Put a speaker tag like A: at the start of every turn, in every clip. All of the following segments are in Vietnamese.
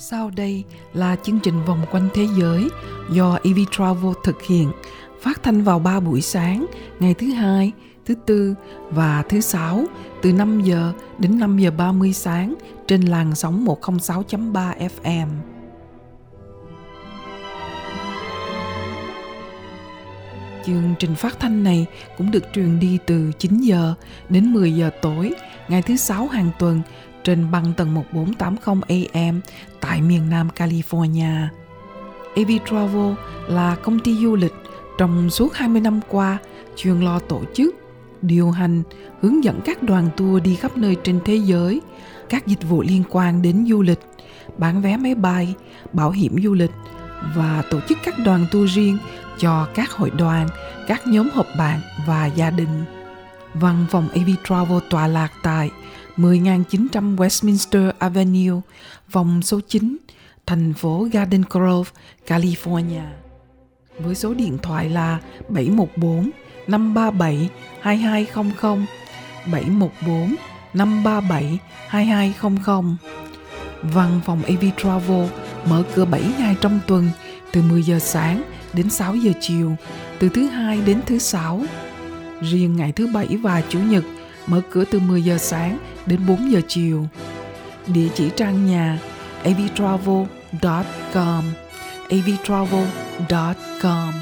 A: Sau đây là chương trình Vòng quanh thế giới do EV Travel thực hiện, phát thanh vào 3 buổi sáng, ngày thứ Hai, thứ Tư và thứ Sáu từ 5 giờ đến 5 giờ 30 sáng trên làn sóng 106.3 FM. Chương trình phát thanh này cũng được truyền đi từ 9 giờ đến 10 giờ tối, ngày thứ Sáu hàng tuần trên băng tần 1480 AM tại miền Nam California. EV Travel là công ty du lịch trong suốt 20 năm qua chuyên lo tổ chức, điều hành, hướng dẫn các đoàn tour đi khắp nơi trên thế giới, các dịch vụ liên quan đến du lịch, bán vé máy bay, bảo hiểm du lịch và tổ chức các đoàn tour riêng cho các hội đoàn, các nhóm họp bạn và gia đình. Văn phòng EV Travel tọa lạc tại 10.900 Westminster Avenue, vòng số 9, thành phố Garden Grove, California. Với số điện thoại là 714-537-2200, 714-537-2200. Văn phòng EV Travel mở cửa 7 ngày trong tuần, từ 10 giờ sáng đến 6 giờ chiều, từ thứ Hai đến thứ Sáu. Riêng ngày thứ Bảy và Chủ nhật mở cửa từ 10 giờ sáng đến 4 giờ chiều. Địa chỉ trang nhà avtravel.com, avtravel.com.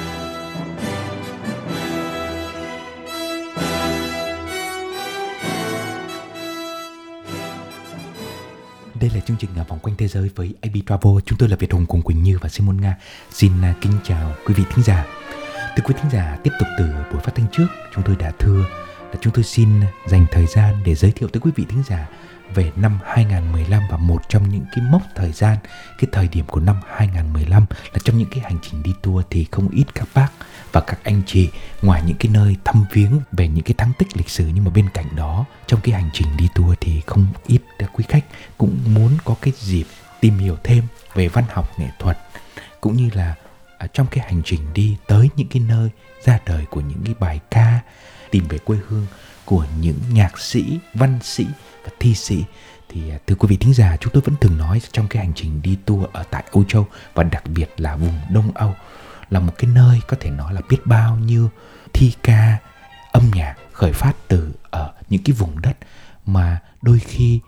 B: Đây là chương trình Vòng quanh thế giới với AB Travel. Chúng tôi là Việt Hùng cùng Quỳnh Như và Simon Nga. Xin kính chào quý vị thính giả. Thưa quý thính giả, tiếp tục từ buổi phát thanh trước, chúng tôi đã thưa là chúng tôi xin dành thời gian để giới thiệu tới quý vị thính giả về năm 2015 và một trong những cái mốc thời gian, cái thời điểm của năm 2015 là trong những cái hành trình đi tour thì không ít các bác và các anh chị, ngoài những cái nơi thăm viếng về những cái thắng tích lịch sử, nhưng mà bên cạnh đó trong cái hành trình đi tour thì không ít quý khách cũng muốn có cái dịp tìm hiểu thêm về văn học nghệ thuật, cũng như là trong cái hành trình đi tới những cái nơi ra đời của những cái bài ca, tìm về quê hương của những nhạc sĩ, văn sĩ và thi sĩ. Thì thưa quý vị thính giả, chúng tôi vẫn thường nói trong cái hành trình đi tour ở tại Âu Châu và đặc biệt là vùng Đông Âu là một cái nơi có thể nói là biết bao nhiêu thi ca, âm nhạc khởi phát từ ở những cái vùng đất mà đôi khi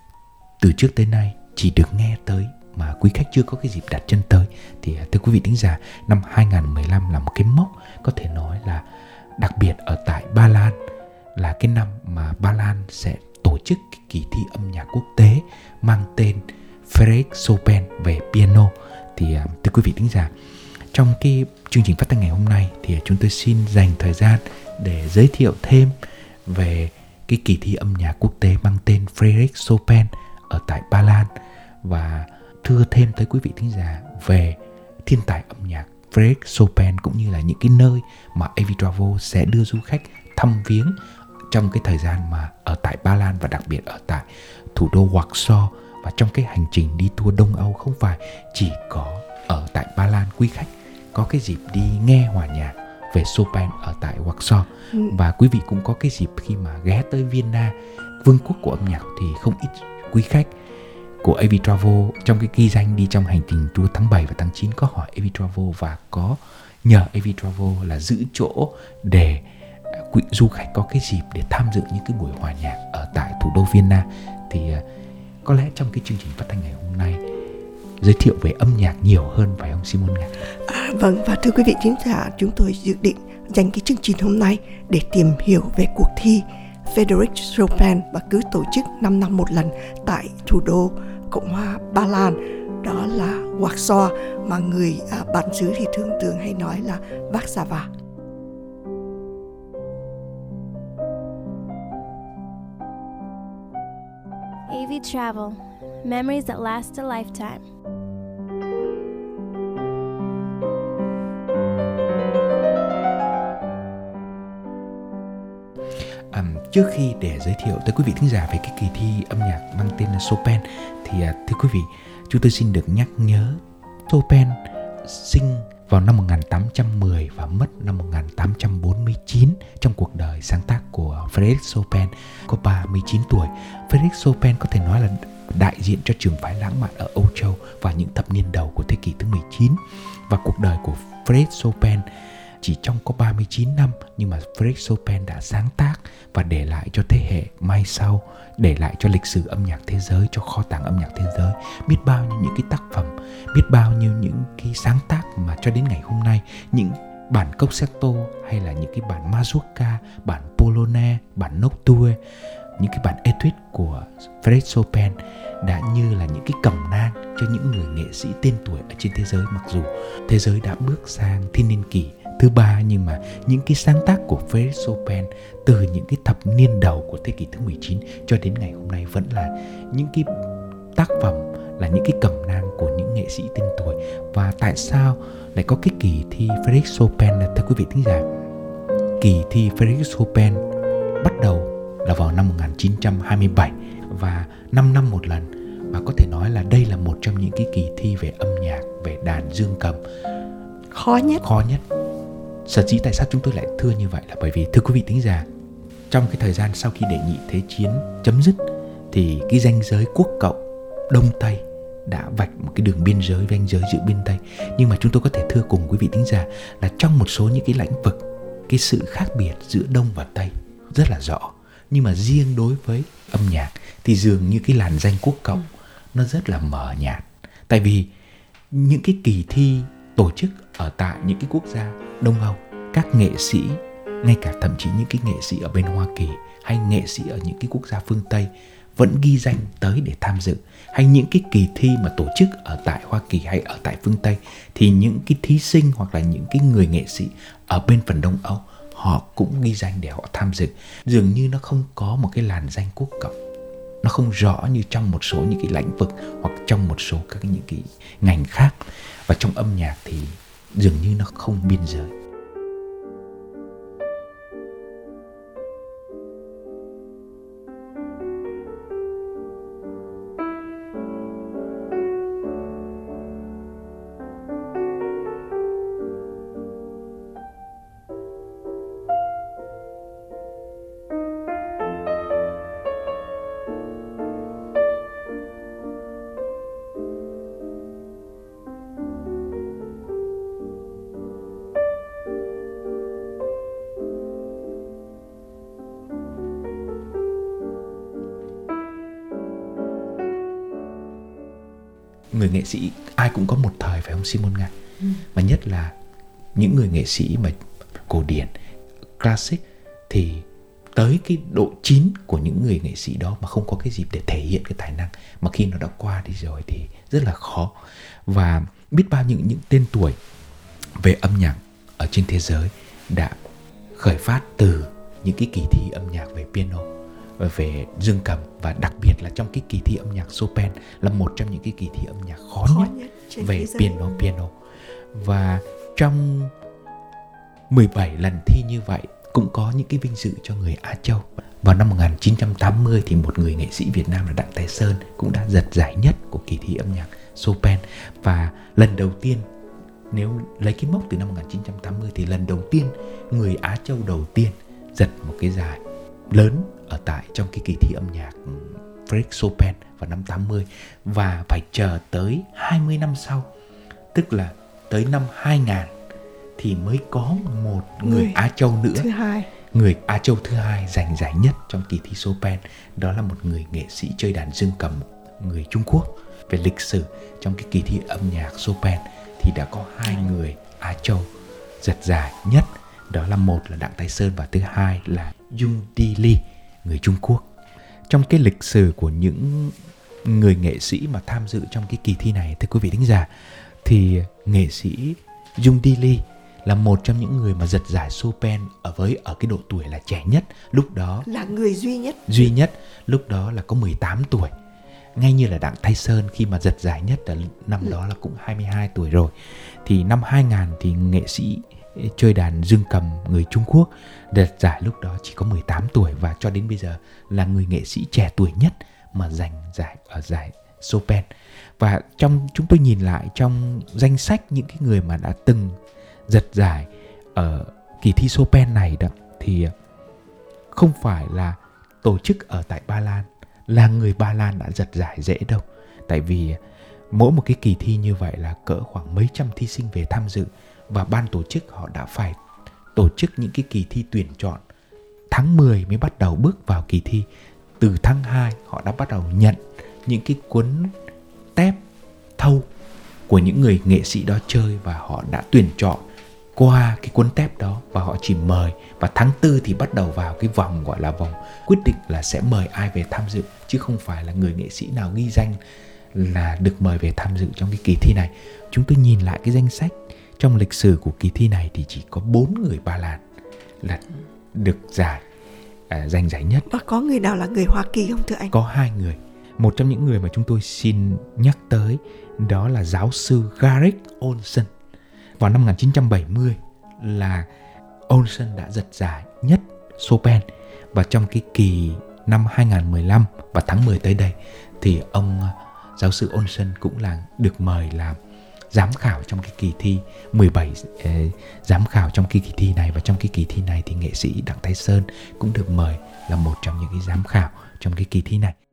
B: từ trước tới nay chỉ được nghe tới mà quý khách chưa có cái dịp đặt chân tới. Thì thưa quý vị thính giả, năm 2015 là một cái mốc có thể nói là đặc biệt ở tại Ba Lan, là cái năm mà Ba Lan sẽ tổ chức cái kỳ thi âm nhạc quốc tế mang tên Frédéric Chopin về piano. Thì thưa quý vị thính giả, trong cái chương trình phát thanh ngày hôm nay thì chúng tôi xin dành thời gian để giới thiệu thêm về cái kỳ thi âm nhạc quốc tế mang tên Frédéric Chopin ở tại Ba Lan và thưa thêm tới quý vị thính giả về thiên tài âm nhạc Frédéric Chopin, cũng như là những cái nơi mà AV Travel sẽ đưa du khách thăm viếng trong cái thời gian mà ở tại Ba Lan và đặc biệt ở tại thủ đô Warsaw. Và trong cái hành trình đi tour Đông Âu không phải chỉ có ở tại Ba Lan quý khách có cái dịp đi nghe hòa nhạc về Chopin ở tại Warsaw, và quý vị cũng có cái dịp khi mà ghé tới Vienna, vương quốc của âm nhạc, thì không ít quý khách của AV Travel trong cái ghi danh đi trong hành trình tour tháng 7 và tháng 9 có hỏi AV Travel và có nhờ AV Travel là giữ chỗ để quý du khách có cái dịp để tham dự những cái buổi hòa nhạc ở tại thủ đô Vienna. Thì có lẽ trong cái chương trình phát thanh ngày hôm nay giới thiệu về âm nhạc nhiều hơn, phải không Simon Nga?
C: Vâng, và thưa quý vị khán giả, chúng tôi dự định dành cái chương trình hôm nay để tìm hiểu về cuộc thi Frédéric Chopin và cứ tổ chức 5 năm một lần tại thủ đô Cộng hòa Ba Lan, đó là Warsaw, mà người bản xứ thì thường hay nói là Warsaw.
D: AV Travel, memories that last a lifetime.
B: Trước khi để giới thiệu tới quý vị thính giả về cái kỳ thi âm nhạc mang tên là Chopin thì thưa quý vị, chúng tôi xin được nhắc nhớ Chopin sinh vào năm 1810 và mất năm 1849. Trong cuộc đời sáng tác của Frédéric Chopin có 39 tuổi. Frédéric Chopin có thể nói là đại diện cho trường phái lãng mạn ở Âu Châu vào những thập niên đầu của thế kỷ thứ 19. Và cuộc đời của Frédéric Chopin chỉ trong có 39 năm, nhưng mà Frédéric Chopin đã sáng tác và để lại cho thế hệ mai sau, để lại cho lịch sử âm nhạc thế giới, cho kho tàng âm nhạc thế giới biết bao nhiêu những cái tác phẩm, biết bao nhiêu những cái sáng tác mà cho đến ngày hôm nay những bản concerto hay là những cái bản mazurka, bản polonaise, bản nocturne, những cái bản etude của Frédéric Chopin đã như là những cái cẩm nang cho những người nghệ sĩ tên tuổi ở trên thế giới. Mặc dù thế giới đã bước sang thiên niên kỷ thứ 3, nhưng mà những cái sáng tác của Frédéric Chopin từ những cái thập niên đầu của thế kỷ thứ 19 cho đến ngày hôm nay vẫn là những cái tác phẩm, là những cái cẩm nang của những nghệ sĩ tên tuổi. Và tại sao lại có cái kỳ thi Frédéric Chopin? Thưa quý vị thính giả, kỳ thi Frédéric Chopin bắt đầu là vào năm 1927 và 5 năm một lần, và có thể nói là đây là một trong những cái kỳ thi về âm nhạc, về đàn dương cầm khó nhất. Sở dĩ tại sao chúng tôi lại thưa như vậy là bởi vì, thưa quý vị thính giả, trong cái thời gian sau khi Đệ nhị Thế chiến chấm dứt thì cái ranh giới quốc cộng Đông Tây đã vạch một cái đường biên giới, ranh giới giữa biên Tây. Nhưng mà chúng tôi có thể thưa cùng quý vị thính giả là trong một số những cái lĩnh vực, cái sự khác biệt giữa Đông và Tây rất là rõ. Nhưng mà riêng đối với âm nhạc thì dường như cái làn danh quốc cộng nó rất là mờ nhạt. Tại vì những cái kỳ thi tổ chức ở tại những cái quốc gia Đông Âu, các nghệ sĩ, ngay cả thậm chí những cái nghệ sĩ ở bên Hoa Kỳ hay nghệ sĩ ở những cái quốc gia phương Tây vẫn ghi danh tới để tham dự. Hay những cái kỳ thi mà tổ chức ở tại Hoa Kỳ hay ở tại phương Tây thì những cái thí sinh hoặc là những cái người nghệ sĩ ở bên phần Đông Âu họ cũng ghi danh để họ tham dự. Dường như nó không có một cái làn danh quốc cộng, nó không rõ như trong một số những cái lĩnh vực hoặc trong một số các những cái ngành khác. Và trong âm nhạc thì dường như nó không biên giới. Người nghệ sĩ ai cũng có một thời, phải không Simon Nga? Mà nhất là những người nghệ sĩ mà cổ điển, classic, thì tới cái độ chín của những người nghệ sĩ đó mà không có cái dịp để thể hiện cái tài năng, mà khi nó đã qua đi rồi thì rất là khó. Và biết bao những tên tuổi về âm nhạc ở trên thế giới đã khởi phát từ những cái kỳ thi âm nhạc về piano, về dương cầm, và đặc biệt là trong cái kỳ thi âm nhạc Chopin là một trong những cái kỳ thi âm nhạc khó nhất về piano. Và trong 17 lần thi như vậy cũng có những cái vinh dự cho người Á Châu. Vào năm 1980 thì một người nghệ sĩ Việt Nam là Đặng Thái Sơn cũng đã giật giải nhất của kỳ thi âm nhạc Chopin. Và lần đầu tiên, nếu lấy cái mốc từ năm 1980 thì lần đầu tiên người Á Châu đầu tiên giật một cái giải lớn ở tại trong cái kỳ thi âm nhạc Frédéric Chopin vào năm 80. Và phải chờ tới 20 năm sau, tức là tới năm 2000 thì mới có một người Á Châu nữa, người Á Châu thứ hai giành giải nhất trong kỳ thi Chopin. Đó là một người nghệ sĩ chơi đàn dương cầm người Trung Quốc. Về lịch sử trong cái kỳ thi âm nhạc Chopin thì đã có hai người Á Châu giật giải nhất. Đó là một là Đặng Thái Sơn và thứ hai là Jung Di Lee, người Trung Quốc. Trong cái lịch sử của những người nghệ sĩ mà tham dự trong cái kỳ thi này, thưa quý vị thính giả, thì nghệ sĩ Jung Di Lee là một trong những người mà giật giải Chopin ở cái độ tuổi là trẻ nhất. Lúc đó
C: là người duy nhất
B: lúc đó là có 18 tuổi. Ngay như là Đặng Thái Sơn khi mà giật giải nhất là năm đó là cũng 22 tuổi rồi. Thì năm 2000 thì nghệ sĩ chơi đàn dương cầm người Trung Quốc giật giải lúc đó chỉ có 18 tuổi, và cho đến bây giờ là người nghệ sĩ trẻ tuổi nhất mà giành giải ở giải Chopin. Và chúng tôi nhìn lại trong danh sách những cái người mà đã từng giật giải ở kỳ thi Chopin này đó, thì không phải là tổ chức ở tại Ba Lan là người Ba Lan đã giật giải dễ đâu. Tại vì mỗi một cái kỳ thi như vậy là cỡ khoảng mấy trăm thí sinh về tham dự, và ban tổ chức họ đã phải tổ chức những cái kỳ thi tuyển chọn. Tháng 10 mới bắt đầu bước vào kỳ thi. Từ tháng 2 họ đã bắt đầu nhận những cái cuốn tép thâu của những người nghệ sĩ đó chơi, và họ đã tuyển chọn qua cái cuốn tép đó và họ chỉ mời. Và tháng 4 thì bắt đầu vào cái vòng gọi là vòng quyết định là sẽ mời ai về tham dự, chứ không phải là người nghệ sĩ nào ghi danh là được mời về tham dự trong cái kỳ thi này. Chúng tôi nhìn lại cái danh sách trong lịch sử của kỳ thi này thì chỉ có 4 người Ba Lan là được giành giải nhất.
C: Và có người nào là người Hoa Kỳ không thưa anh?
B: Có 2 người. Một trong những người mà chúng tôi xin nhắc tới đó là giáo sư Garrick Olsen. Vào năm 1970 là Olsen đã giật giải nhất Chopin, và trong cái kỳ năm 2015 và tháng 10 tới đây thì ông giáo sư Olsen cũng là được mời làm giám khảo trong cái kỳ thi 17 giám khảo trong cái kỳ thi này. Và trong cái kỳ thi này thì nghệ sĩ Đặng Thái Sơn cũng được mời là một trong những cái giám khảo trong cái kỳ thi này.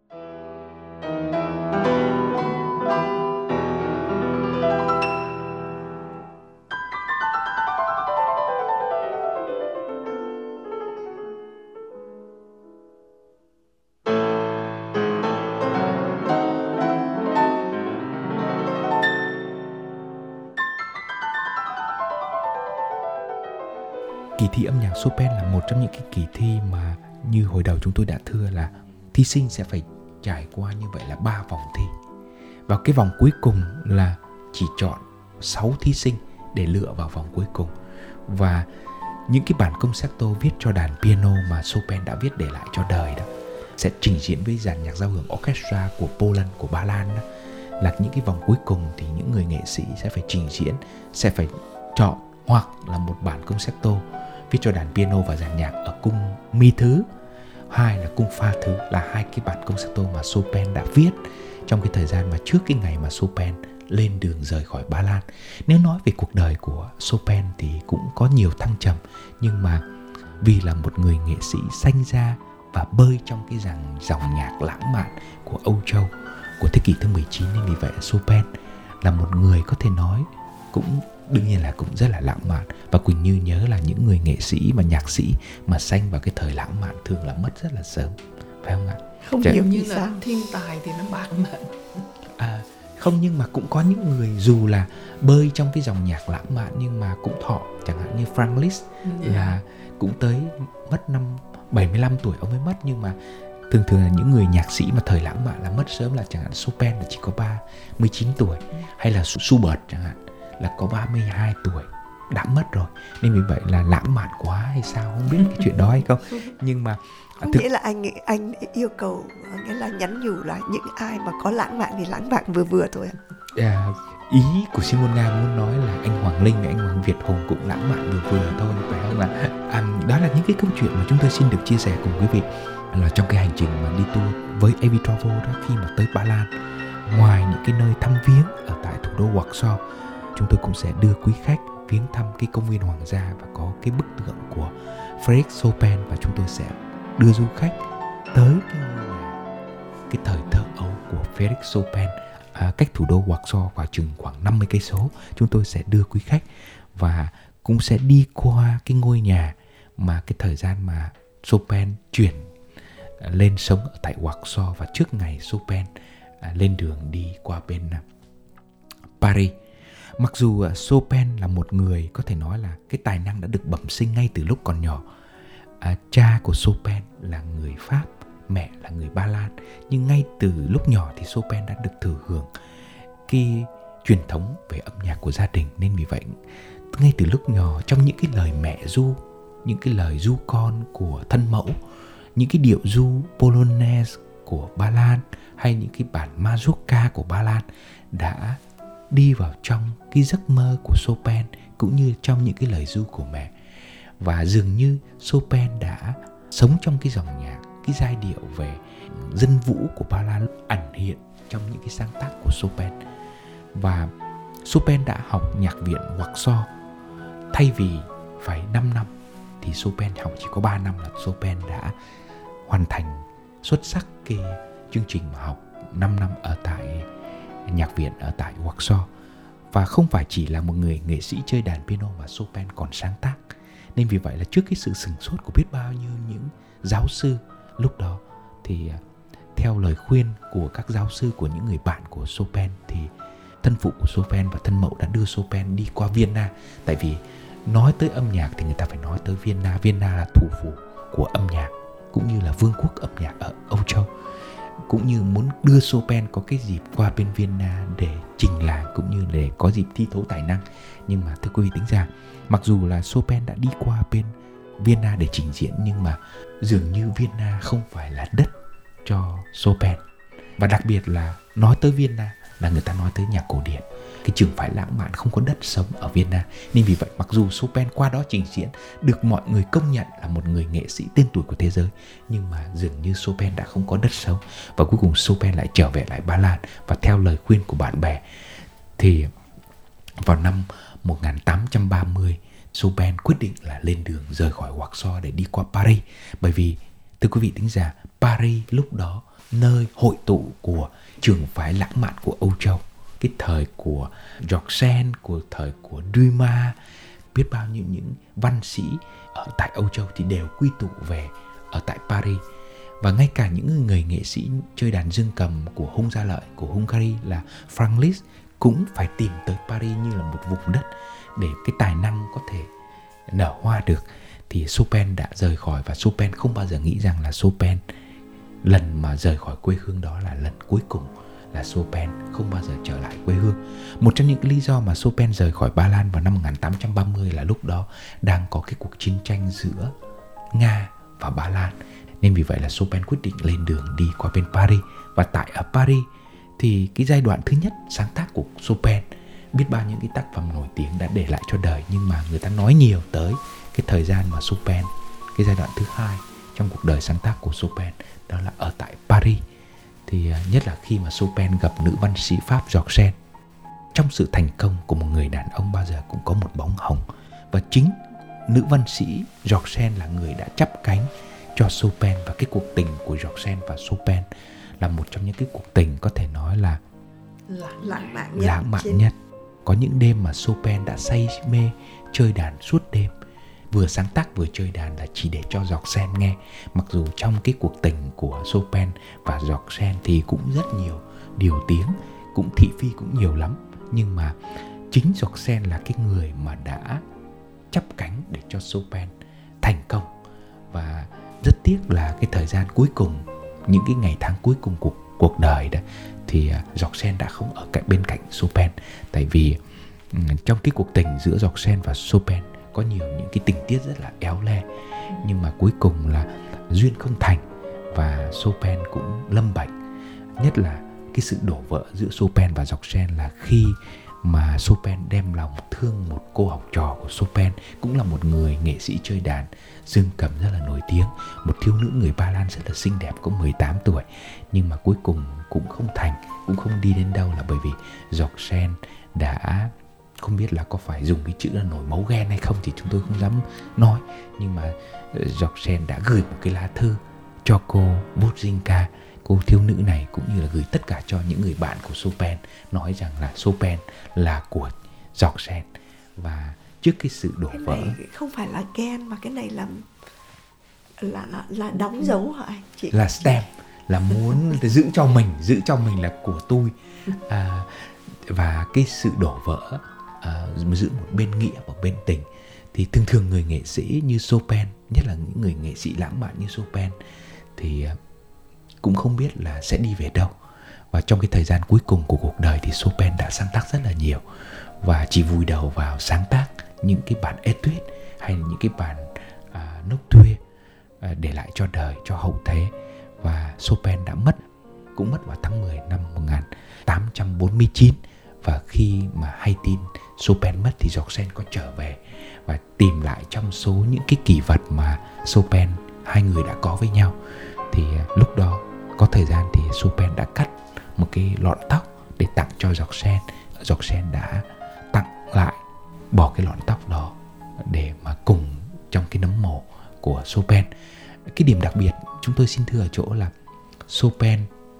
B: Kỳ thi âm nhạc Chopin là một trong những cái kỳ thi mà như hồi đầu chúng tôi đã thưa là thí sinh sẽ phải trải qua như vậy là 3 vòng thi. Và cái vòng cuối cùng là chỉ chọn 6 thí sinh để lựa vào vòng cuối cùng. Và những cái bản concerto viết cho đàn piano mà Chopin đã viết để lại cho đời đó sẽ trình diễn với dàn nhạc giao hưởng orchestra của Poland, của Ba Lan đó. Là những cái vòng cuối cùng thì những người nghệ sĩ sẽ phải trình diễn, sẽ phải chọn hoặc là một bản concerto viết cho đàn piano và dàn nhạc ở cung mi thứ, hai là cung fa thứ, là hai cái bản concerto mà Chopin đã viết trong cái thời gian mà trước cái ngày mà Chopin lên đường rời khỏi Ba Lan. Nếu nói về cuộc đời của Chopin thì cũng có nhiều thăng trầm, nhưng mà vì là một người nghệ sĩ sanh ra và bơi trong cái dòng nhạc lãng mạn của Âu Châu của thế kỷ thứ 19, nên vì vậy Chopin là một người có thể nói cũng đương nhiên là cũng rất là lãng mạn. Và Quỳnh Như nhớ là những người nghệ sĩ mà nhạc sĩ mà sanh vào cái thời lãng mạn thường là mất rất là sớm, phải không ạ?
C: Không hiểu
A: như là thiên tài thì nó bạc mệnh.
B: Không, nhưng mà cũng có những người dù là bơi trong cái dòng nhạc lãng mạn nhưng mà cũng thọ, chẳng hạn như Frank Liszt là cũng tới mất năm 75 tuổi ông mới mất. Nhưng mà thường là những người nhạc sĩ mà thời lãng mạn là mất sớm, là chẳng hạn Chopin là chỉ có 39 tuổi, hay là Schubert chẳng hạn là có 32 tuổi đã mất rồi. Nên vì vậy là lãng mạn quá hay sao, không biết cái chuyện đó hay không. Nhưng mà
C: không nghĩa là anh yêu cầu, nghĩa là nhắn nhủ là những ai mà có lãng mạn thì lãng mạn vừa vừa thôi.
B: Ý của Simon Nga muốn nói là anh Hoàng Linh và anh Hoàng Việt Hùng cũng lãng mạn vừa vừa thôi, phải không ạ? Đó là những cái câu chuyện mà chúng tôi xin được chia sẻ cùng quý vị là trong cái hành trình mà đi tour với AB Travel đó. Khi mà tới Ba Lan, ngoài những cái nơi thăm viếng ở tại thủ đô Warsaw, chúng tôi cũng sẽ đưa quý khách viếng thăm cái công viên Hoàng gia và có cái bức tượng của Frédéric Chopin, và chúng tôi sẽ đưa du khách tới cái ngôi nhà, cái thời thơ ấu của Frédéric Chopin, cách thủ đô Warsaw khoảng 50 cây số. Chúng tôi sẽ đưa quý khách và cũng sẽ đi qua cái ngôi nhà mà cái thời gian mà Chopin chuyển lên sống ở tại Warsaw và trước ngày Chopin lên đường đi qua bên Paris. Mặc dù Chopin là một người có thể nói là cái tài năng đã được bẩm sinh ngay từ lúc còn nhỏ. Cha của Chopin là người Pháp, mẹ là người Ba Lan, nhưng ngay từ lúc nhỏ thì Chopin đã được thừa hưởng cái truyền thống về âm nhạc của gia đình. Nên vì vậy ngay từ lúc nhỏ, trong những cái lời mẹ ru, những cái lời ru con của thân mẫu, những cái điệu ru Polonaise của Ba Lan hay những cái bản mazurka của Ba Lan đã đi vào trong cái giấc mơ của Chopin, cũng như trong những cái lời ru của mẹ. Và dường như Chopin đã sống trong cái dòng nhạc, cái giai điệu về dân vũ của Ba Lan ẩn hiện trong những cái sáng tác của Chopin. Và Chopin đã học nhạc viện Warsaw. Thay vì phải 5 năm thì Chopin học chỉ có 3 năm là Chopin đã hoàn thành xuất sắc cái chương trình học 5 năm ở tại nhạc viện ở tại Warsaw. Và không phải chỉ là một người nghệ sĩ chơi đàn piano mà Chopin còn sáng tác. Nên vì vậy là trước cái sự sửng sốt của biết bao nhiêu những giáo sư lúc đó, thì theo lời khuyên của các giáo sư, của những người bạn của Chopin, thì thân phụ của Chopin và thân mẫu đã đưa Chopin đi qua Vienna. Tại vì nói tới âm nhạc thì người ta phải nói tới Vienna. Vienna là thủ phủ của âm nhạc, cũng như là vương quốc âm nhạc ở Âu Châu. Cũng như muốn đưa Chopin có cái dịp qua bên Vienna để trình làng, cũng như để có dịp thi thố tài năng. Nhưng mà thưa quý vị thính giả, mặc dù là Chopin đã đi qua bên Vienna để trình diễn, nhưng mà dường như Vienna không phải là đất cho Chopin. Và đặc biệt là nói tới Vienna là người ta nói tới nhạc cổ điển, cái trường phái lãng mạn, không có đất sống ở Vienna. Nên vì vậy mặc dù Chopin qua đó trình diễn được mọi người công nhận là một người nghệ sĩ tên tuổi của thế giới, nhưng mà dường như Chopin đã không có đất sống. Và cuối cùng Chopin lại trở về lại Ba Lan. Và theo lời khuyên của bạn bè thì vào năm 1830, Chopin quyết định là lên đường rời khỏi Warsaw để đi qua Paris. Bởi vì thưa quý vị thính giả, Paris lúc đó nơi hội tụ của trường phái lãng mạn của Âu Châu, cái thời của Georges Sand, của thời của Dumas, biết bao nhiêu những văn sĩ ở tại Âu Châu thì đều quy tụ về ở tại Paris. Và ngay cả những người nghệ sĩ chơi đàn dương cầm của Hung Gia Lợi của Hungary là Franz Liszt cũng phải tìm tới Paris như là một vùng đất để cái tài năng có thể nở hoa được. Thì Chopin đã rời khỏi, và Chopin không bao giờ nghĩ rằng là Chopin lần mà rời khỏi quê hương đó là lần cuối cùng, là Chopin không bao giờ trở lại quê hương. Một trong những lý do mà Chopin rời khỏi Ba Lan vào năm 1830 là lúc đó đang có cái cuộc chiến tranh giữa Nga và Ba Lan. Nên vì vậy là Chopin quyết định lên đường đi qua bên Paris. Và tại ở Paris thì cái giai đoạn thứ nhất sáng tác của Chopin, biết bao những cái tác phẩm nổi tiếng đã để lại cho đời. Nhưng mà người ta nói nhiều tới cái thời gian mà Chopin, cái giai đoạn thứ hai trong cuộc đời sáng tác của Chopin, đó là ở tại Paris. Thì nhất là khi mà Chopin gặp nữ văn sĩ Pháp Georges Sand. Trong sự thành công của một người đàn ông bao giờ cũng có một bóng hồng. Và chính nữ văn sĩ Georges Sand là người đã chắp cánh cho Chopin. Và cái cuộc tình của Georges Sand và Chopin là một trong những cái cuộc tình có thể nói là
C: lãng mạn
B: nhất. Có những đêm mà Chopin đã say mê chơi đàn suốt đêm, vừa sáng tác vừa chơi đàn là chỉ để cho Georges Sand nghe. Mặc dù trong cái cuộc tình của Chopin và Georges Sand thì cũng rất nhiều điều tiếng, cũng thị phi cũng nhiều lắm. Nhưng mà chính Georges Sand là cái người mà đã chắp cánh để cho Chopin thành công. Và rất tiếc là cái thời gian cuối cùng, những cái ngày tháng cuối cùng của cuộc đời đó, thì Georges Sand đã không ở bên cạnh Chopin. Tại vì trong cái cuộc tình giữa Georges Sand và Chopin có nhiều những cái tình tiết rất là éo le. Nhưng mà cuối cùng là duyên không thành, và Chopin cũng lâm bệnh. Nhất là cái sự đổ vỡ giữa Chopin và Georges Sand là khi mà Chopin đem lòng thương một cô học trò của Chopin, cũng là một người nghệ sĩ chơi đàn dương cầm rất là nổi tiếng, một thiếu nữ người Ba Lan rất là xinh đẹp, có 18 tuổi. Nhưng mà cuối cùng cũng không thành, cũng không đi đến đâu, là bởi vì Georges Sand đã, không biết là có phải dùng cái chữ là nổi máu ghen hay không thì chúng tôi không dám nói. Nhưng mà Georges Sand đã gửi một cái lá thư cho cô Wodzinka, cô thiếu nữ này, cũng như là gửi tất cả cho những người bạn của Chopin, nói rằng là Chopin là của Georges Sand. Và trước cái sự đổ vỡ,
C: không phải là ghen mà cái này là đóng dấu hả anh chị?
B: Là stamp, là muốn giữ cho mình là của tôi. Và cái sự đổ vỡ giữ một bên nghĩa và bên tình. Thì thường thường người nghệ sĩ như Chopin, nhất là những người nghệ sĩ lãng mạn như Chopin, thì cũng không biết là sẽ đi về đâu. Và trong cái thời gian cuối cùng của cuộc đời thì Chopin đã sáng tác rất là nhiều, và chỉ vùi đầu vào sáng tác những cái bản etude hay là những cái bản nocturne để lại cho đời, cho hậu thế. Và Chopin đã cũng mất vào tháng 10 năm 1849. Và khi mà hay tin Chopin mất thì Georges Sand có trở về và tìm lại trong số những cái kỷ vật mà Chopin, hai người đã có với nhau. Thì lúc đó có thời gian thì Chopin đã cắt một cái lọn tóc để tặng cho Georges Sand. Georges Sand đã tặng lại, bỏ cái lọn tóc đó để mà cùng trong cái nấm mồ của Chopin. Cái điểm đặc biệt chúng tôi xin thưa ở chỗ là Chopin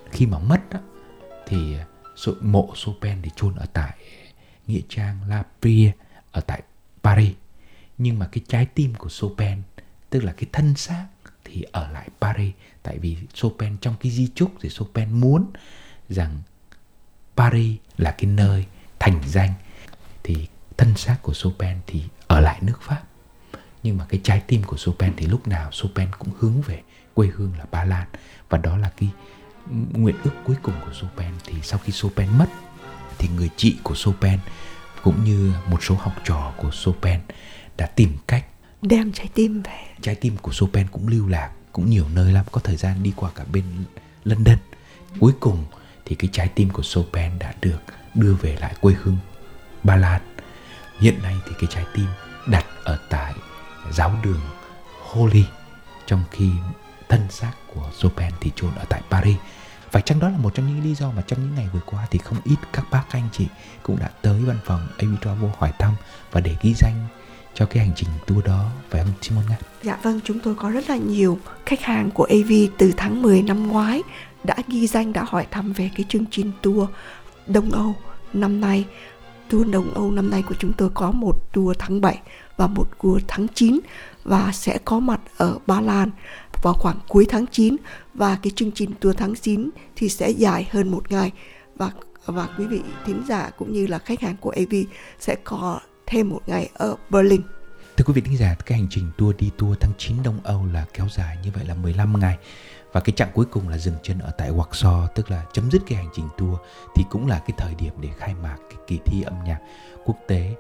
B: khi mà mất á, thì mộ Chopin thì chôn ở tại nghĩa trang La Brie ở tại Paris. Nhưng mà cái trái tim của Chopin, tức là cái thân xác, thì ở lại Paris. Tại vì Chopin trong cái di chúc thì Chopin muốn rằng Paris là cái nơi thành danh, thì thân xác của Chopin thì ở lại nước Pháp. Nhưng mà cái trái tim của Chopin thì lúc nào Chopin cũng hướng về quê hương là Ba Lan. Và đó là cái nguyện ước cuối cùng của Chopin. Thì sau khi Chopin mất thì người chị của Chopin cũng như một số học trò của Chopin đã tìm cách
C: đem trái tim về.
B: Trái tim của Chopin cũng lưu lạc cũng nhiều nơi lắm, có thời gian đi qua cả bên London. Cuối cùng thì cái trái tim của Chopin đã được đưa về lại quê hương Ba Lan. Hiện nay thì cái trái tim đặt ở tại giáo đường Holy, trong khi thân xác của Chopin thì chôn ở tại Paris. Phải chăng đó là một trong những lý do mà trong những ngày vừa qua thì không ít các bác anh chị cũng đã tới văn phòng AV Travel hỏi thăm và để ghi danh cho cái hành trình tour đó, phải không Simon Nga?
C: Dạ vâng, chúng tôi có rất là nhiều khách hàng của AV từ tháng 10 năm ngoái đã ghi danh, đã hỏi thăm về cái chương trình tour Đông Âu năm nay. Tour Đông Âu năm nay của chúng tôi có một tour tháng 7 và một tour tháng 9 và sẽ có mặt ở Ba Lan vào khoảng cuối tháng 9, và cái chương trình tour tháng 9 thì sẽ dài hơn một ngày, và quý vị thính giả cũng như là khách hàng của AV sẽ có thêm một ngày ở Berlin.
B: Thưa quý vị thính giả, cái hành trình tour tháng 9 Đông Âu là kéo dài như vậy là 15 ngày. Và cái chặng cuối cùng là dừng chân ở tại Warsaw, tức là chấm dứt cái hành trình tour, thì cũng là cái thời điểm để khai mạc cái kỳ thi âm nhạc quốc tế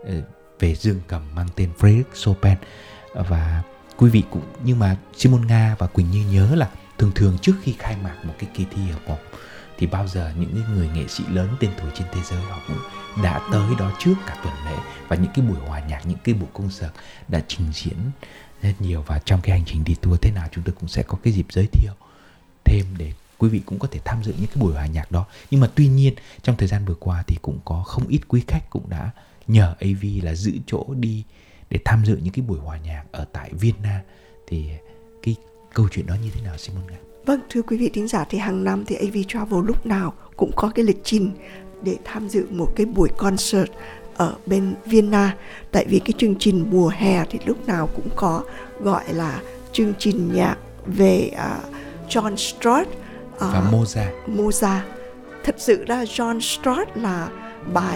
B: về dương cầm mang tên Frédéric Chopin. Và quý vị cũng, nhưng mà Simon Nga và Quỳnh Như nhớ là thường trước khi khai mạc một cái kỳ thi học bổng thì bao giờ những người nghệ sĩ lớn tên tuổi trên thế giới họ cũng đã tới đó trước cả tuần lễ, và những cái buổi hòa nhạc, những cái buổi concert đã trình diễn rất nhiều. Và trong cái hành trình đi tour thế nào chúng tôi cũng sẽ có cái dịp giới thiệu thêm để quý vị cũng có thể tham dự những cái buổi hòa nhạc đó. Nhưng mà tuy nhiên trong thời gian vừa qua thì cũng có không ít quý khách cũng đã nhờ AV là giữ chỗ đi để tham dự những cái buổi hòa nhạc ở tại Vienna. Thì cái câu chuyện đó như thế nào Simon Nga?
C: Vâng, thưa quý vị thính giả, thì hàng năm thì AV Travel lúc nào cũng có cái lịch trình để tham dự một cái buổi concert ở bên Vienna. Tại vì cái chương trình mùa hè thì lúc nào cũng có gọi là chương trình nhạc về John Stott
B: và Mozart.
C: Thật sự ra John Stott là bài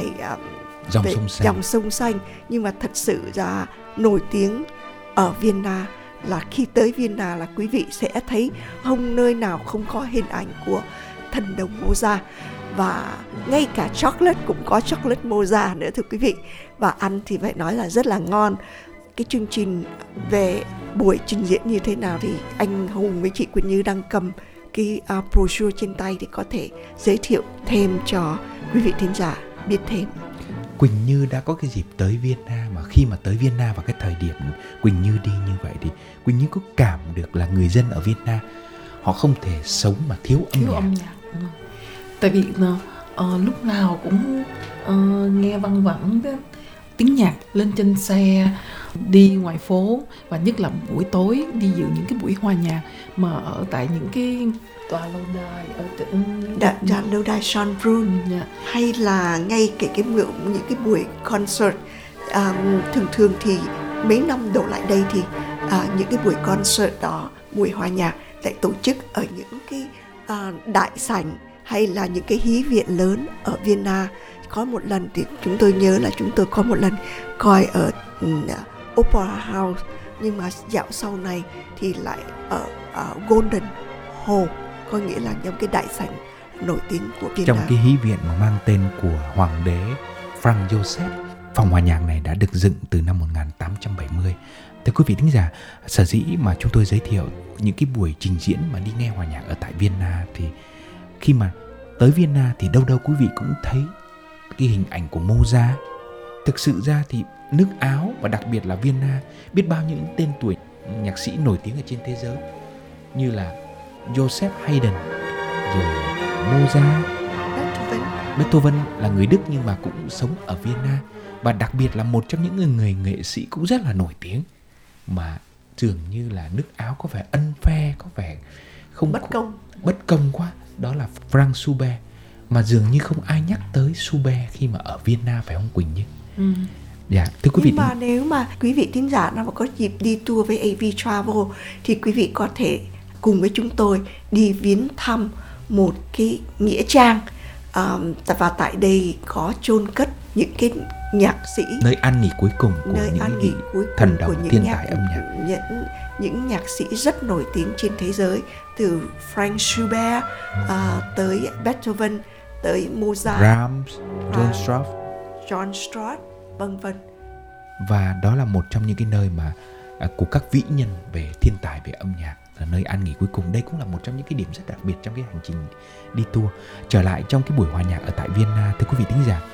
C: Dòng sông xanh, nhưng mà thật sự ra nổi tiếng ở Vienna là khi tới Vienna là quý vị sẽ thấy không nơi nào không có hình ảnh của thần đồng Mozart, và ngay cả chocolate cũng có chocolate Mozart nữa thưa quý vị, và ăn thì phải nói là rất là ngon. Cái chương trình về buổi trình diễn như thế nào thì anh Hùng với chị Quỳnh Như đang cầm cái brochure trên tay thì có thể giới thiệu thêm cho quý vị thính giả biết thêm.
B: Quỳnh Như đã có cái dịp tới Vienna, mà khi mà tới Vienna vào cái thời điểm Quỳnh Như đi như vậy thì Quỳnh Như có cảm được là người dân ở Vienna họ không thể sống mà thiếu âm nhạc.
A: Tại vì lúc nào cũng nghe văng vẳng tiếng nhạc lên trên xe, đi ngoài phố, và nhất là buổi tối đi dự những cái buổi hòa nhạc mà ở tại những cái tòa lâu đài ở
C: lâu đài Schönbrunn, hay là ngay cái những cái buổi concert. Thường thì mấy năm đổ lại đây thì những cái buổi concert đó, buổi hòa nhạc lại tổ chức ở những cái đại sảnh hay là những cái hí viện lớn ở Vienna. Có một lần thì chúng tôi nhớ là chúng tôi có một lần coi ở Opera House, nhưng mà dạo sau này thì lại ở Golden Hall, có nghĩa là trong cái đại sảnh nổi tiếng của Vienna.
B: Trong cái hí viện mà mang tên của Hoàng đế Franz Joseph, phòng hòa nhạc này đã được dựng từ năm 1870. Thưa quý vị thính giả, sở dĩ mà chúng tôi giới thiệu những cái buổi trình diễn mà đi nghe hòa nhạc ở tại Vienna, thì khi mà tới Vienna thì đâu quý vị cũng thấy cái hình ảnh của Mozart. Thực sự ra thì nước Áo và đặc biệt là Vienna biết bao nhiêu những tên tuổi nhạc sĩ nổi tiếng ở trên thế giới như là Joseph Haydn, rồi Mozart, Beethoven là người Đức nhưng mà cũng sống ở Vienna, và đặc biệt là một trong những người nghệ sĩ cũng rất là nổi tiếng mà dường như là nước Áo có vẻ ân phe, có vẻ không
C: bất công
B: quá. đó là Franz Schubert, mà dường như không ai nhắc tới Schubert khi mà ở Vienna, phải không Quỳnh Như? Dạ, thưa quý vị.
C: Nhưng mà nếu mà quý vị thính giả nào mà có dịp đi tour với AV Travel thì quý vị có thể cùng với chúng tôi đi viếng thăm một cái nghĩa trang, và tại đây có chôn cất những cái nhạc sĩ,
B: nơi ăn nghỉ cuối cùng của
C: nơi
B: những
C: ăn nghỉ cuối cùng
B: thần đồng
C: của những
B: thiên tài âm nhạc,
C: những nhạc sĩ rất nổi tiếng trên thế giới, từ Franz Schubert tới Beethoven, tới Mozart,
B: Brahms, John
C: Strauss, vân vân.
B: Và đó là một trong những cái nơi mà của các vĩ nhân về thiên tài về âm nhạc, là nơi ăn nghỉ cuối cùng. Đây cũng là một trong những cái điểm rất đặc biệt trong cái hành trình đi tour. Trở lại trong cái buổi hòa nhạc ở tại Vienna, thưa quý vị thính giả,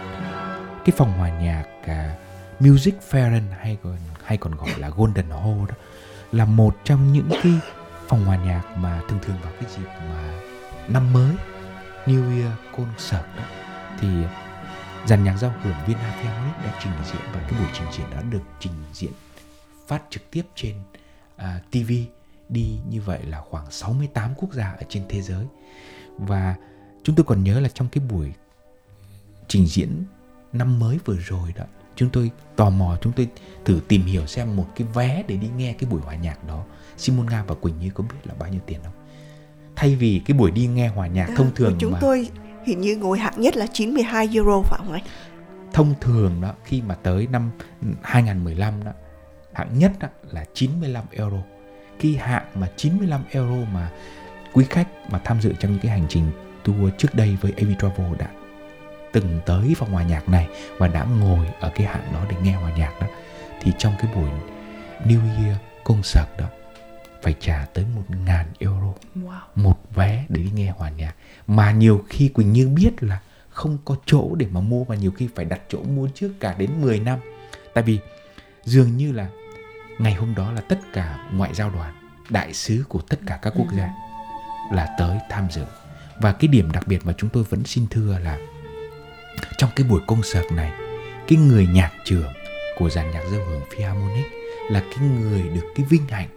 B: cái phòng hòa nhạc Music Fahren hay còn gọi là Golden Hall đó, là một trong những cái phòng hòa nhạc mà thường thường vào cái dịp mà năm mới, New Year Concert đó, thì dàn nhạc giao hưởng Vienna Philharmonic đã trình diễn, và cái buổi trình diễn đó được trình diễn phát trực tiếp trên TV, đi như vậy là khoảng 68 quốc gia ở trên thế giới. Và chúng tôi còn nhớ là trong cái buổi trình diễn năm mới vừa rồi đó, chúng tôi tò mò, chúng tôi thử tìm hiểu xem một cái vé để đi nghe cái buổi hòa nhạc đó, Simon Nga và Quỳnh Như có biết là bao nhiêu tiền không? Thay vì cái buổi đi nghe hòa nhạc thông thường
C: chúng
B: mà
C: tôi hình như ngồi hạng nhất là 92 euro phải không anh?
B: Thông thường đó, khi mà tới năm 2015 đó, hạng nhất đó là 95 euro. Cái hạng mà 95 euro mà quý khách mà tham dự trong những cái hành trình tour trước đây với AV Travel đã từng tới phòng hòa nhạc này và đã ngồi ở cái hạng đó để nghe hòa nhạc đó, thì trong cái buổi New Year Concert đó phải trả tới 1.000 euro một vé để đi nghe hòa nhạc. Mà nhiều khi Quỳnh Như biết là không có chỗ để mà mua, và nhiều khi phải đặt chỗ mua trước cả đến 10 năm. Tại vì dường như là ngày hôm đó là tất cả ngoại giao đoàn, đại sứ của tất cả các quốc gia là tới tham dự. Và cái điểm đặc biệt mà chúng tôi vẫn xin thưa là trong cái buổi concert này, cái người nhạc trưởng của dàn nhạc giao hưởng Philharmonic là cái người được cái vinh hạnh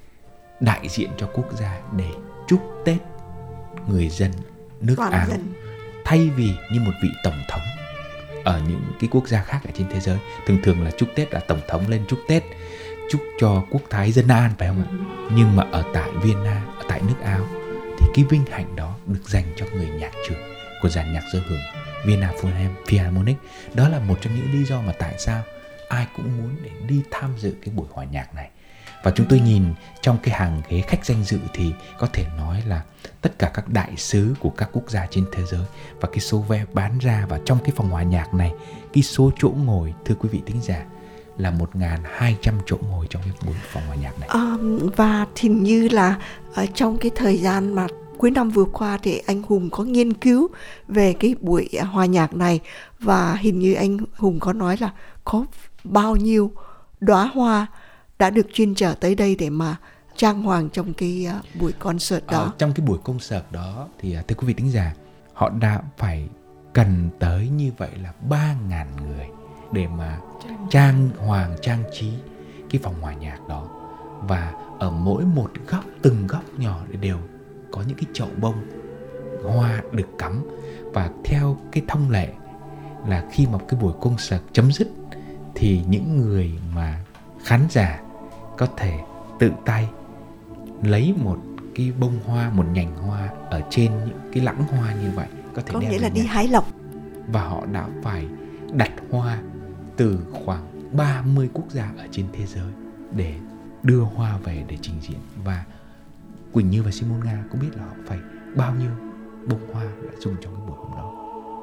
B: đại diện cho quốc gia để chúc Tết người dân nước Áo, thay vì như một vị tổng thống ở những cái quốc gia khác ở trên thế giới. Thường là chúc Tết là tổng thống lên chúc Tết, chúc cho quốc thái dân an, phải không ạ? Nhưng mà ở tại Vienna, ở tại nước Áo, thì cái vinh hạnh đó được dành cho người nhạc trưởng của dàn nhạc giao hưởng Vienna Philharmonic. Đó là một trong những lý do mà tại sao ai cũng muốn để đi tham dự cái buổi hòa nhạc này. Và chúng tôi nhìn trong cái hàng ghế khách danh dự thì có thể nói là tất cả các đại sứ của các quốc gia trên thế giới, và cái số vé bán ra và trong cái phòng hòa nhạc này, cái số chỗ ngồi, thưa quý vị thính giả, là 1.200 chỗ ngồi trong cái buổi phòng hòa nhạc này.
C: Và hình như là trong cái thời gian mà cuối năm vừa qua thì anh Hùng có nghiên cứu về cái buổi hòa nhạc này, và hình như anh Hùng có nói là có bao nhiêu đóa hoa đã được chuyên chở tới đây để mà trang hoàng trong cái buổi concert đó.
B: Trong cái buổi concert đó thì thưa quý vị thính giả, họ đã phải cần tới như vậy là 3.000 người để mà trang hoàng, trang trí cái phòng hòa nhạc đó. Và ở mỗi một góc, từng góc nhỏ đều có những cái chậu bông hoa được cắm. Và theo cái thông lệ là khi mà cái buổi concert chấm dứt thì những người mà khán giả có thể tự tay lấy một cái bông hoa, một nhành hoa ở trên những cái lẵng hoa như vậy, có
C: nghĩa là đi hái lộc.
B: Và họ đã phải đặt hoa từ khoảng 30 quốc gia ở trên thế giới để đưa hoa về để trình diễn. Và Quỳnh Như và Simon Nga cũng biết là họ phải bao nhiêu bông hoa đã dùng trong cái buổi hôm đó.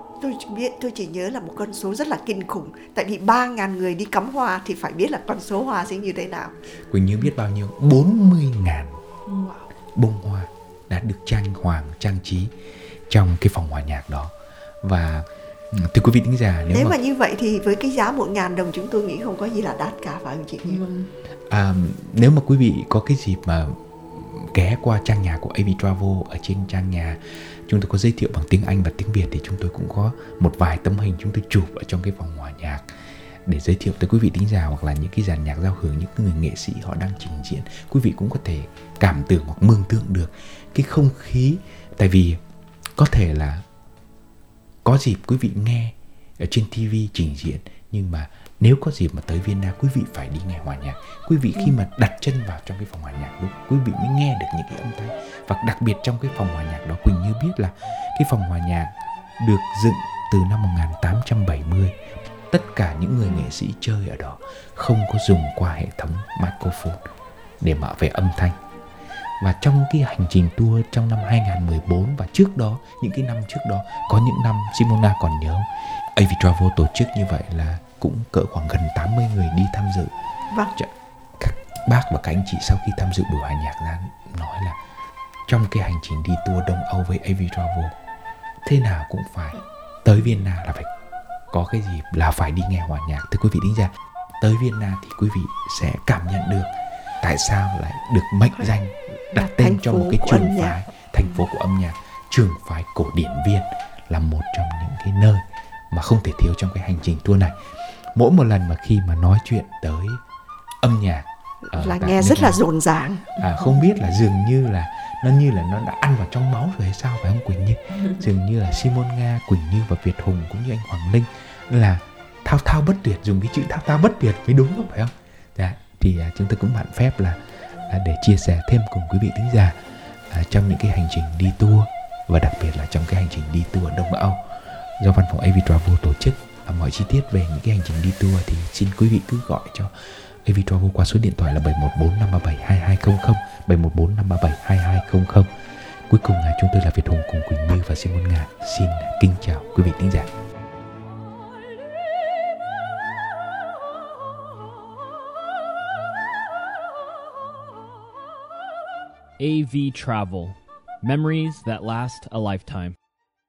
C: Tôi chỉ nhớ là một con số rất là kinh khủng. Tại vì 3.000 người đi cắm hoa thì phải biết là con số hoa sẽ như thế nào.
B: Quỳnh Như biết bao nhiêu? 40.000 bông hoa đã được trang hoàng, trang trí trong cái phòng hòa nhạc đó. Và thưa quý vị thính giả,
C: nếu mà như vậy thì với cái giá 1.000 đồng chúng tôi nghĩ không có gì là đắt cả, phải không chị Như?
B: Nếu mà quý vị có cái dịp mà ghé qua trang nhà của AV Travel, ở trên trang nhà chúng tôi có giới thiệu bằng tiếng Anh và tiếng Việt, thì chúng tôi cũng có một vài tấm hình chúng tôi chụp ở trong cái phòng hòa nhạc để giới thiệu tới quý vị thính giả, hoặc là những cái dàn nhạc giao hưởng, những người nghệ sĩ họ đang trình diễn, quý vị cũng có thể cảm tưởng hoặc mường tượng được cái không khí. Tại vì có thể là có dịp quý vị nghe ở trên TV trình diễn, nhưng mà nếu có dịp mà tới Vienna, quý vị phải đi nghe hòa nhạc. Quý vị khi mà đặt chân vào trong cái phòng hòa nhạc đó, quý vị mới nghe được những cái âm thanh. Và đặc biệt trong cái phòng hòa nhạc đó, Quỳnh Như biết là cái phòng hòa nhạc được dựng từ năm 1870. Tất cả những người nghệ sĩ chơi ở đó không có dùng qua hệ thống microphone để mở về âm thanh. Và trong cái hành trình tour trong năm 2014 và trước đó, những cái năm trước đó, có những năm Simona còn nhớ, AV Travel tổ chức như vậy là cũng cỡ khoảng gần 80 người đi tham dự.
C: Vâng.
B: Các bác và các anh chị sau khi tham dự buổi hòa nhạc ra nói là trong cái hành trình đi tour Đông Âu với AV Travel, thế nào cũng phải tới Vienna là phải có cái dịp là phải đi nghe hòa nhạc. Thưa quý vị thính giả, tới Vienna thì quý vị sẽ cảm nhận được tại sao lại được mệnh danh đặt tên cho một cái trường phái, thành phố của âm nhạc. Trường phái cổ điển Viên là một trong những cái nơi mà không thể thiếu trong cái hành trình tour này. Mỗi một lần mà khi mà nói chuyện tới âm nhạc
C: là nghe rất là rộn ràng.
B: Không biết là dường như là nó đã ăn vào trong máu rồi hay sao, phải không Quỳnh Như? Dường như là Simon Nga, Quỳnh Như và Việt Hùng cũng như anh Hoàng Linh là thao thao bất tuyệt, dùng cái chữ thao thao bất tuyệt mới đúng, không phải không? Dạ, thì chúng tôi cũng mạn phép là để chia sẻ thêm cùng quý vị thính giả trong những cái hành trình đi tour, và đặc biệt là trong cái hành trình đi tour Đông Âu do văn phòng AV Travel tổ chức. Mọi chi tiết về những cái hành trình đi tour thì xin quý vị cứ gọi cho AV Travel qua số điện thoại là 714 537 2200, 714 537 2200. Cuối cùng chúng tôi là Việt Hùng cùng Quỳnh Như và Simon Nga xin kính chào quý vị thính giả.
E: AV Travel, memories that last a lifetime.